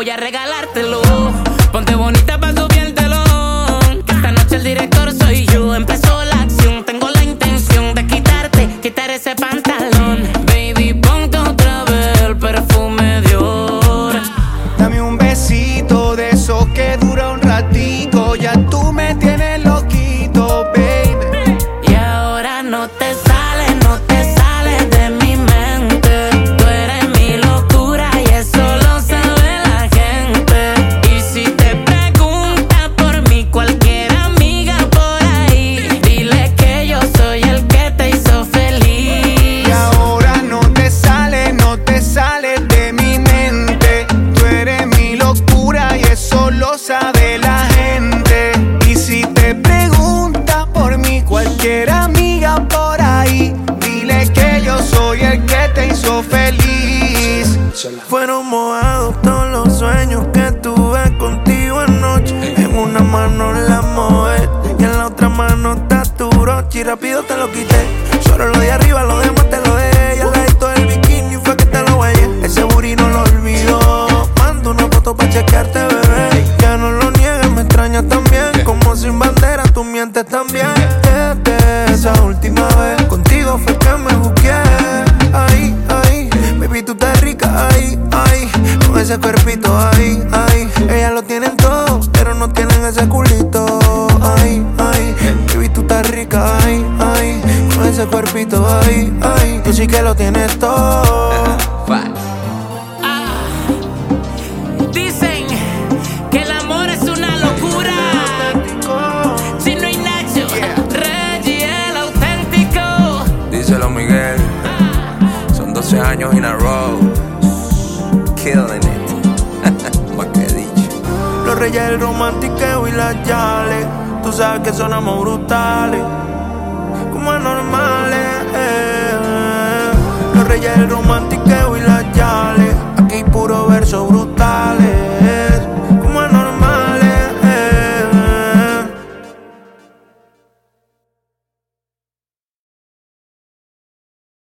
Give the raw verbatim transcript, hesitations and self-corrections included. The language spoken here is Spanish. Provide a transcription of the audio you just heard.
voy a regalártelo. Ponte bonita pa' subir el telón, que esta noche el director soy yo. Empezó la acción, tengo la intención de quitarte, quitar ese pantalón. Baby, ponte otra vez el perfume Dior. Dame un besito de esos que dura un ratico, ya tú me tienes loquito, baby. Y ahora no te sale, no te sale de mi mente. Tú eres mi locura y eso lo sabe la gente. Y si te pregunta por mí cualquier amiga por ahí, dile que yo soy el que te hizo feliz. Y ahora no te sale, no te sale de mi mente. Tú eres mi locura y eso lo sabe la gente. Y si te pregunta por mí cualquier amiga por ahí, dile que yo soy el que te hizo feliz. Fueron mojados todos los sueños que tuve contigo anoche. En una mano la mojé y en la otra mano está tu broche. Y rápido te lo quité, solo lo de arriba, lo demás te lo dejé. Y al ladito del bikini fue que te lo guayé. Ese booty no lo olvido. Mando una foto pa' chequearte, bebé. Ya no lo niegues, me extrañas también. Como sin bandera, tú mientes también. Desde esa última vez, contigo fue que me busqué. Ahí, ahí, baby, tú estás rica, ahí, ahí. Con ese cuerpito, ahí, ahí. Ellas lo tienen todo, pero no tienen ese culito. Ahí, ahí, baby, tú estás rica, ahí, ahí. Con ese cuerpito, ahí, ahí. Tú sí que lo tienes todo. Dicen que el amor es una locura. Chino y Nacho, Reggie el auténtico. Díselo, Miguel. Son doce años in a row. Killing it. Más que dicho. Los reyes del romantiqueo y las yales. Tú sabes que sonamos brutales, como anormales. Los reyes del romantiqueo y las yales. Aquí puro verso brutal.